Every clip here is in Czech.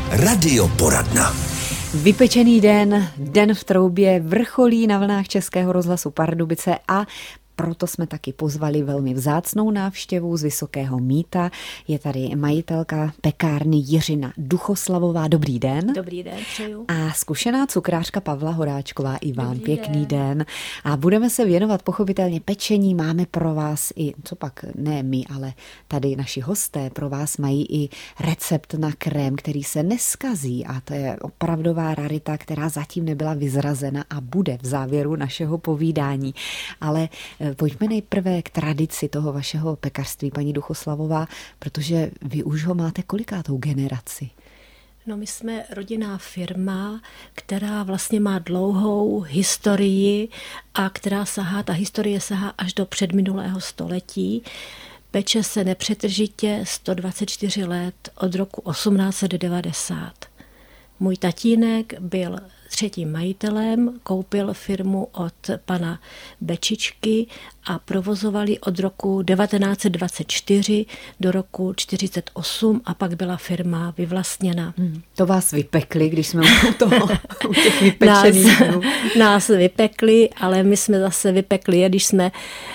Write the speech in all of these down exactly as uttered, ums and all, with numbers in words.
Radioporadna. Vypečený den, den v troubě vrcholí na vlnách Českého rozhlasu Pardubice a proto jsme taky pozvali velmi vzácnou návštěvu z Vysokého Mýta. Je tady majitelka pekárny Jiřina Duchoslavová. Dobrý den. Dobrý den, přeju. A zkušená cukrářka Pavla Horáčková. I vám Dobrý pěkný den. den. A budeme se věnovat pochopitelně pečení. Máme pro vás i, co pak, ne my, ale tady naši hosté pro vás mají i recept na krém, který se neskazí. A to je opravdová rarita, která zatím nebyla vyzrazena a bude v závěru našeho povídání. Ale pojďme nejprve k tradici toho vašeho pekařství, paní Duchoslavová, protože vy už ho máte kolikátou generaci? No, my jsme rodinná firma, která vlastně má dlouhou historii a která sahá, ta historie sahá až do předminulého století. Peče se nepřetržitě sto dvacet čtyři let od roku osmnáct set devadesát. Můj tatínek byl třetím majitelem, koupil firmu od pana Bečičky a provozovali od roku devatenáct set dvacet čtyři do roku čtyřicet osm a pak byla firma vyvlastněna. Hmm, to vás vypekli, když jsme u toho, u těch vypečených. Nás, nás vypekli, ale my jsme zase vypekli je, když jsme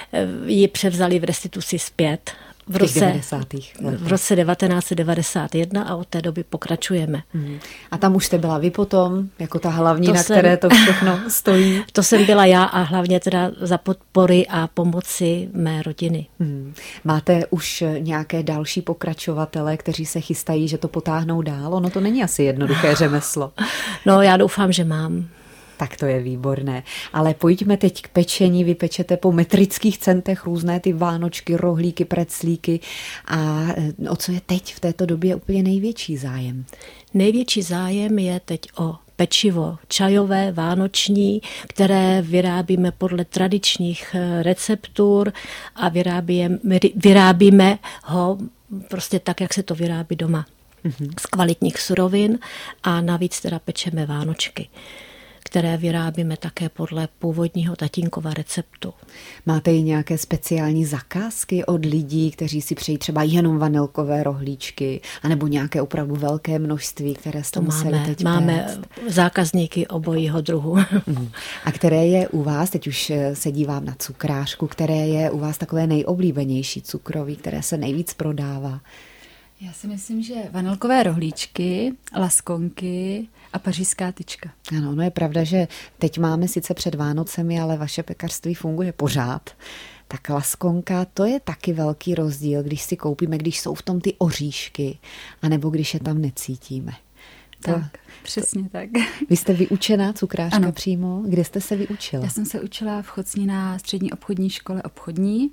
ji převzali v restituci zpět. V roce, v roce devatenáct set devadesát jedna a od té doby pokračujeme. Hmm. A tam už jste byla vy potom, jako ta hlavní, to na jsem, které to všechno stojí? To jsem byla já a hlavně teda za podpory a pomoci mé rodiny. Hmm. Máte už nějaké další pokračovatele, kteří se chystají, že to potáhnou dál? Ono to není asi jednoduché řemeslo. No, já doufám, že mám. Tak to je výborné. Ale pojďme teď k pečení. Vy pečete po metrických centech různé ty vánočky, rohlíky, preclíky. A o co je teď v této době úplně největší zájem? Největší zájem je teď o pečivo čajové, vánoční, které vyrábíme podle tradičních receptur a vyrábíme, vyrábíme ho prostě tak, jak se to vyrábí doma. Mm-hmm. Z kvalitních surovin a navíc teda pečeme vánočky, které vyrábíme také podle původního tatínkova receptu. Máte i nějaké speciální zakázky od lidí, kteří si přejí třeba jenom vanilkové rohlíčky, anebo nějaké opravdu velké množství, které jste to museli máme, teď Máme péct? zákazníky obojího druhu. A které je u vás, teď už se dívám na cukrářku, které je u vás takové nejoblíbenější cukroví, které se nejvíc prodává? Já si myslím, že vanilkové rohlíčky, laskonky a pařížská tyčka. Ano, no je pravda, že teď máme sice před Vánocemi, ale vaše pekařství funguje pořád. Tak laskonka, to je taky velký rozdíl, když si koupíme, když jsou v tom ty oříšky, anebo když je tam necítíme. To, tak, přesně to, tak. Vy jste vyučená cukrářka ano. přímo? Kde jste se vyučila? Já jsem se učila v Chocni na střední obchodní škole obchodní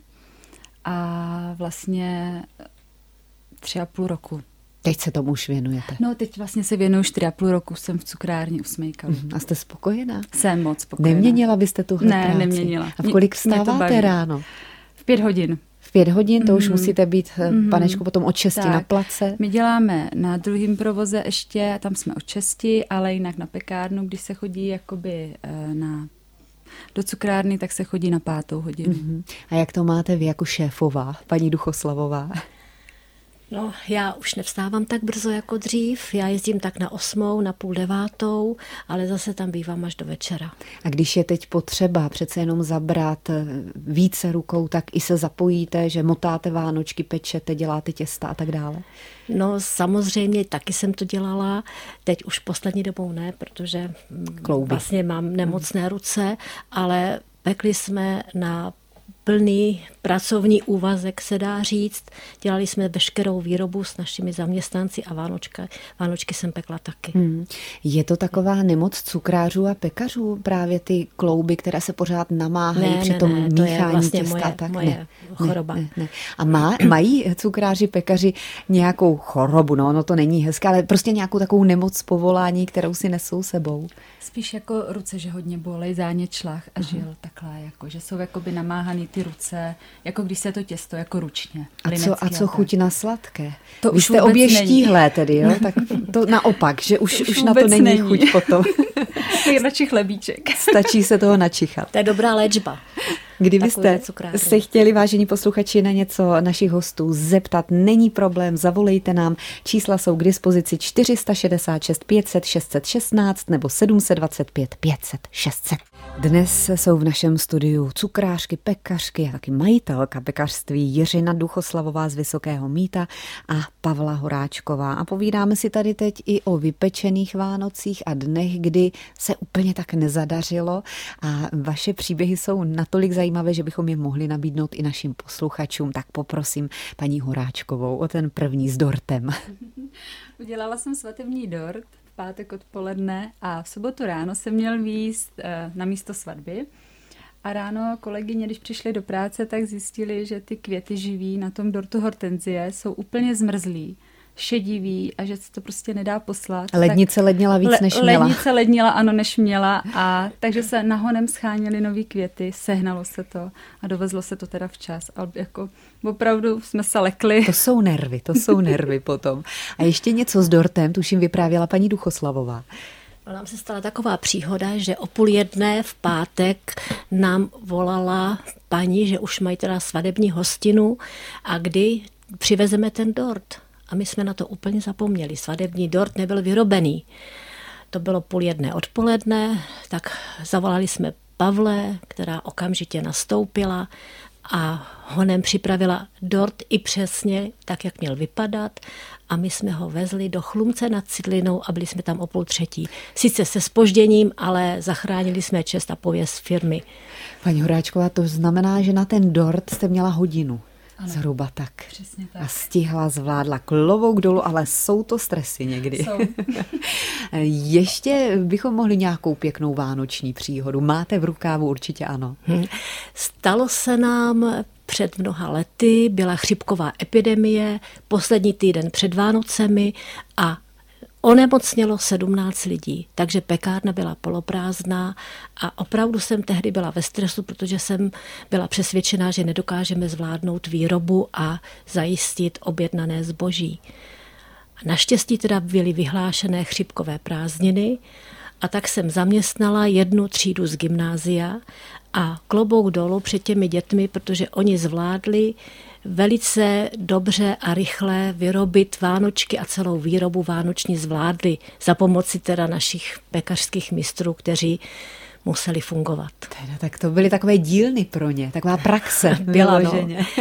a vlastně tři a půl roku. Teď se tomu už věnujete? No, teď vlastně se věnuju čtyři a půl roku, jsem v cukrárně u Smejkalu. A jste spokojená? Jsem moc spokojená. Neměnila byste tuhle ne, práci? Ne, neměnila. A v kolik vstáváte ráno? V pět hodin. V pět hodin, to mm. už Mm. musíte být, Mm. panečku, potom od šesti tak. na place? My děláme na druhém provoze ještě, tam jsme od šesti, ale jinak na pekárnu, když se chodí jakoby na do cukrárny, tak se chodí na pátou hodinu. Mm-hmm. A jak to máte vy jako šéfová, paní Duchoslavová? No, já už nevstávám tak brzo jako dřív, já jezdím tak na osmou, na půl devátou, ale zase tam bývám až do večera. A když je teď potřeba přece jenom zabrat více rukou, tak i se zapojíte, že motáte vánočky, pečete, děláte těsta a tak dále? No samozřejmě, taky jsem to dělala, teď už poslední dobou ne, protože Klouby. Vlastně mám nemocné ruce, ale pekli jsme na plný pracovní úvazek, se dá říct. Dělali jsme veškerou výrobu s našimi zaměstnanci a Vánočka, Vánočky jsem pekla taky. Hmm. Je to taková nemoc cukrářů a pekařů, právě ty klouby, které se pořád namáhají ne, při ne, tom ne, míchání to je vlastně těsta? Moje, tak moje ne, choroba. Ne, ne, ne. A má, mají cukráři, pekaři nějakou chorobu, no, no to není hezké, ale prostě nějakou takovou nemoc povolání, kterou si nesou sebou? Spíš jako ruce, že hodně bolej, zánět, šlach a žil, takhle, jako, že jsou jakoby namáhaný ty ruce jako když se to těsto jako ručně. A co, a co chuť na sladké? To Vy už jste obě není. štíhlé tedy, jo? Tak to naopak, že už, to už, už na to není, není chuť potom. Je radši chlebíček. Stačí se toho načichat. To je dobrá léčba. Kdybyste se chtěli, vážení posluchači, na něco našich hostů zeptat, není problém, zavolejte nám. Čísla jsou k dispozici čtyři šedesát šest pět set šest set šestnáct nebo sedm set dvacet pět pět set šest set. Dnes jsou v našem studiu cukrářky, pekařky a taky majitelka pekařství Jiřina Duchoslavová z Vysokého Mýta a Pavla Horáčková. A povídáme si tady teď i o vypečených Vánocích a dnech, kdy se úplně tak nezadařilo. A vaše příběhy jsou natolik zajímavé, že bychom je mohli nabídnout i našim posluchačům. Tak poprosím paní Horáčkovou o ten první s dortem. Udělala jsem svatební dort v pátek odpoledne a v sobotu ráno jsem měl výjist na místo svatby. A ráno kolegyně, když přišly do práce, tak zjistili, že ty květy živý na tom dortu hortenzie jsou úplně zmrzlý, šedivý a že se to prostě nedá poslat. Lednice tak lednila víc, než le, měla. Lednice lednila, ano, než měla. A takže se nahonem scháněly nový květy, sehnalo se to a dovezlo se to teda včas. A jako opravdu jsme se lekli. To jsou nervy, to jsou nervy potom. A ještě něco s dortem, tuším, vyprávěla paní Duchoslavová. Nám se stala taková příhoda, že o půl jedné v pátek nám volala paní, že už mají teda svadební hostinu a kdy přivezeme ten dort. A my jsme na to úplně zapomněli. Svadební dort nebyl vyrobený. To bylo půl jedné odpoledne, tak zavolali jsme Pavle, která okamžitě nastoupila a honem připravila dort i přesně tak, jak měl vypadat. A my jsme ho vezli do Chlumce nad Cidlinou a byli jsme tam o půl třetí. Sice se zpožděním, ale zachránili jsme čest a pověst firmy. Paní Horáčková, to znamená, že na ten dort jste měla hodinu. Ano, zhruba tak. Přesně tak. A stihla, zvládla, klobouk dolů, ale jsou to stresy někdy. Jsou. Ještě bychom mohli nějakou pěknou vánoční příhodu. Máte v rukávu? Určitě ano. Hmm. Stalo se nám před mnoha lety, byla chřipková epidemie, poslední týden před Vánocemi a onemocnělo sedmnáct lidí, takže pekárna byla poloprázdná a opravdu jsem tehdy byla ve stresu, protože jsem byla přesvědčená, že nedokážeme zvládnout výrobu a zajistit objednané zboží. Naštěstí teda byly vyhlášené chřipkové prázdniny a tak jsem zaměstnala jednu třídu z gymnázia a klobouk dolů před těmi dětmi, protože oni zvládli velice dobře a rychle vyrobit vánočky a celou výrobu vánoční zvládli za pomoci teda našich pekařských mistrů, kteří museli fungovat. Teda, tak to byly takové dílny pro ně, taková praxe. Byla, no.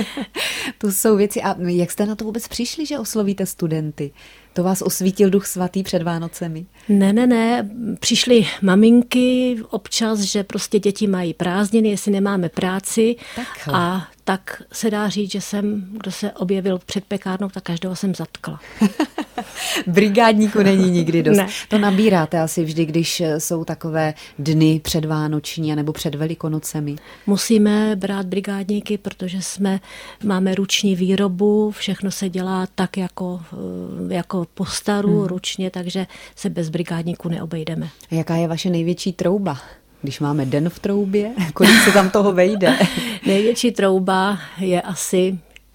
To jsou věci. A jak jste na to vůbec přišli, že oslovíte studenty? To vás osvítil Duch Svatý před Vánocemi? Ne, ne, ne. Přišly maminky občas, že prostě děti mají prázdniny, jestli nemáme práci. Takhle. A tak se dá říct, že jsem, kdo se objevil před pekárnou, tak každého jsem zatkla. Brigádníku není nikdy dost. Ne. To nabíráte asi vždy, když jsou takové dny předvánoční nebo před Velikonocemi. Musíme brát brigádníky, protože jsme, máme ruční výrobu, všechno se dělá tak jako, jako po staru, hmm. ručně, takže se bez brigádníků neobejdeme. A jaká je vaše největší trouba? Když máme den v troubě, kolik se tam toho vejde? Největší trouba je asi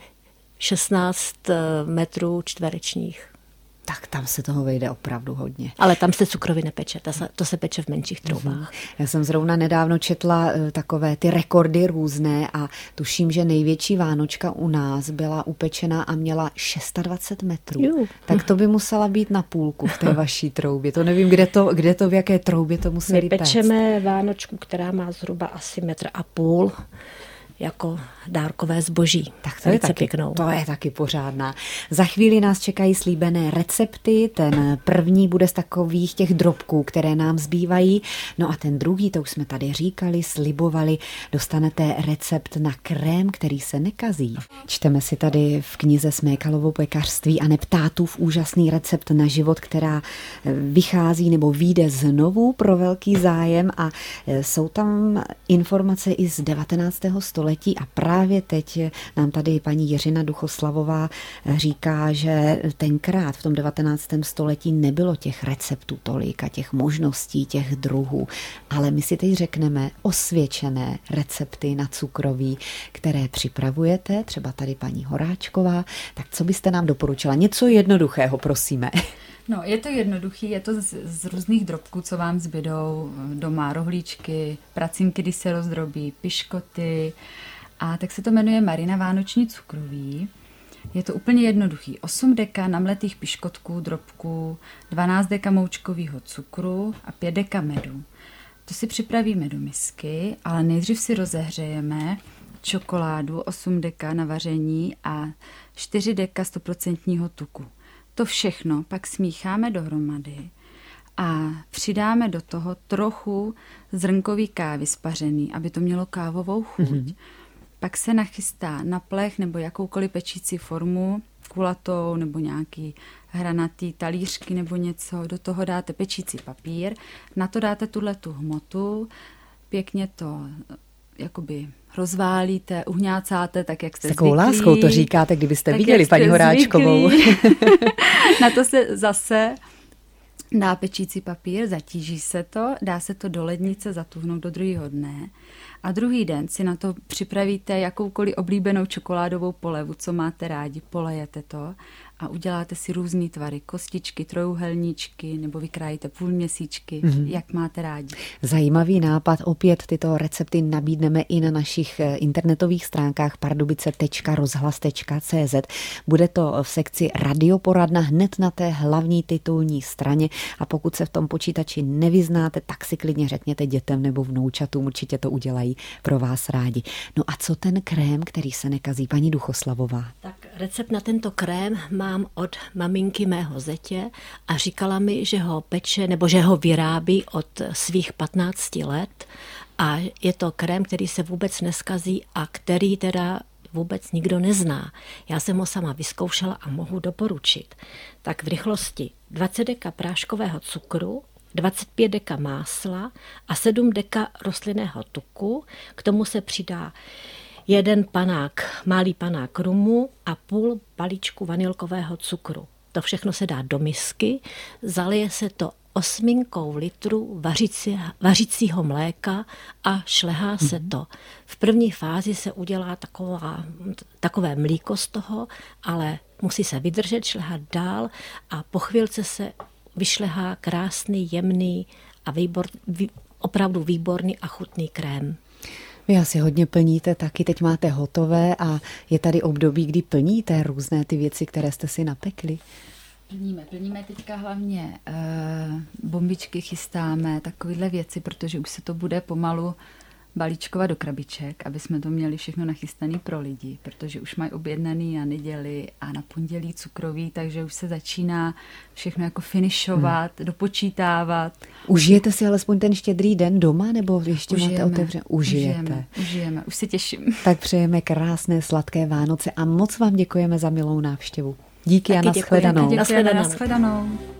šestnáct metrů čtverečních. Tak tam se toho vejde opravdu hodně. Ale tam se cukroví nepeče, to se, to se peče v menších troubách. Já jsem zrovna nedávno četla takové ty rekordy různé a tuším, že největší vánočka u nás byla upečená a měla dvacet šest metrů. Juh. Tak to by musela být na půlku v té vaší troubě. To nevím, kde to, kde to v jaké troubě to museli My péct. pečeme vánočku, která má zhruba asi metr a půl, jako dárkové zboží. Tak to je, taky, pěknou. to je taky pořádná. Za chvíli nás čekají slíbené recepty. Ten první bude z takových těch drobků, které nám zbývají. No a ten druhý, to už jsme tady říkali, slibovali, dostanete recept na krém, který se nekazí. Čteme si tady v knize Smekalovo pekařství a Neptátův úžasný recept na život, která vychází nebo vyjde znovu pro velký zájem a jsou tam informace i z devatenáctého století. století a právě teď nám tady paní Jiřina Duchoslavová říká, že tenkrát v tom devatenáctém století nebylo těch receptů tolik a těch možností, těch druhů, ale my si teď řekneme osvědčené recepty na cukroví, které připravujete, třeba tady paní Horáčková, tak co byste nám doporučila? Něco jednoduchého, prosíme. No, je to jednoduchý, je to z, z různých drobků, co vám zbydou doma, rohlíčky, pracinky, když se rozdrobí, piškoty, a tak se to jmenuje Marina vánoční cukroví. Je to úplně jednoduchý. osm deka namletých piškotků, drobků, dvanáct deka moučkového cukru a pět deka medu. To si připravíme do misky, ale nejdřív si rozehřejeme čokoládu osm deka na vaření a čtyři deka sto procent tuku. To všechno pak smícháme dohromady a přidáme do toho trochu zrnkový kávy spařený, aby to mělo kávovou chuť. Mm-hmm. Pak se nachystá na plech nebo jakoukoliv pečící formu, kulatou nebo nějaký hranatý talířky nebo něco. Do toho dáte pečící papír, na to dáte tuhletu hmotu, pěkně to jakoby rozválíte, uhňácáte, tak jak jste takovou zvyklí. Láskou to říkáte, kdybyste tak viděli paní Horáčkovou. Na to se zase dá pečící papír, zatíží se to, dá se to do lednice zatuhnout do druhého dne a druhý den si na to připravíte jakoukoliv oblíbenou čokoládovou polevu, co máte rádi, polejete to a uděláte si různý tvary, kostičky, trojúhelníčky nebo vykrájíte půlměsíčky, mm-hmm. jak máte rádi. Zajímavý nápad, opět tyto recepty nabídneme i na našich internetových stránkách pardubice tečka rozhlas tečka cé zet. Bude to v sekci radioporadna hned na té hlavní titulní straně a pokud se v tom počítači nevyznáte, tak si klidně řekněte dětem nebo vnoučatům, určitě to udělají pro vás rádi. No a co ten krém, který se nekazí, paní Duchoslavová? Tak recept na tento krém mám od maminky mého zetě a říkala mi, že ho peče nebo že ho vyrábí od svých patnácti let a je to krém, který se vůbec neskazí a který teda vůbec nikdo nezná. Já jsem ho sama vyzkoušela a mohu doporučit. Tak v rychlosti dvacet deka práškového cukru, dvacet pět deka másla a sedm deka rostlinného tuku. K tomu se přidá jeden panák, malý panák rumu a půl balíčku vanilkového cukru. To všechno se dá do misky, zalije se to osminkou litru vařící, vařícího mléka a šlehá se to. V první fázi se udělá taková, takové mlíko z toho, ale musí se vydržet, šlehat dál a po chvilce se vyšlehá krásný, jemný a výbor, vý, opravdu výborný a chutný krém. Vy asi hodně plníte, taky teď máte hotové a je tady období, kdy plníte různé ty věci, které jste si napekli. Plníme, plníme teďka hlavně e, bombičky chystáme, takovéhle věci, protože už se to bude pomalu balíčkovat do krabiček, aby jsme to měli všechno nachystané pro lidi, protože už mají objednaný na neděli a na pondělí cukroví, takže už se začíná všechno jako finišovat, hmm. dopočítávat. Užijete si alespoň ten štědrý den doma, nebo ještě užijeme, máte otevřené? Užijete. Užijeme, užijeme, už se těším. Tak přejeme krásné, sladké Vánoce a moc vám děkujeme za milou návštěvu. Díky Taky a nashledanou. Děkujeme, nashledanou.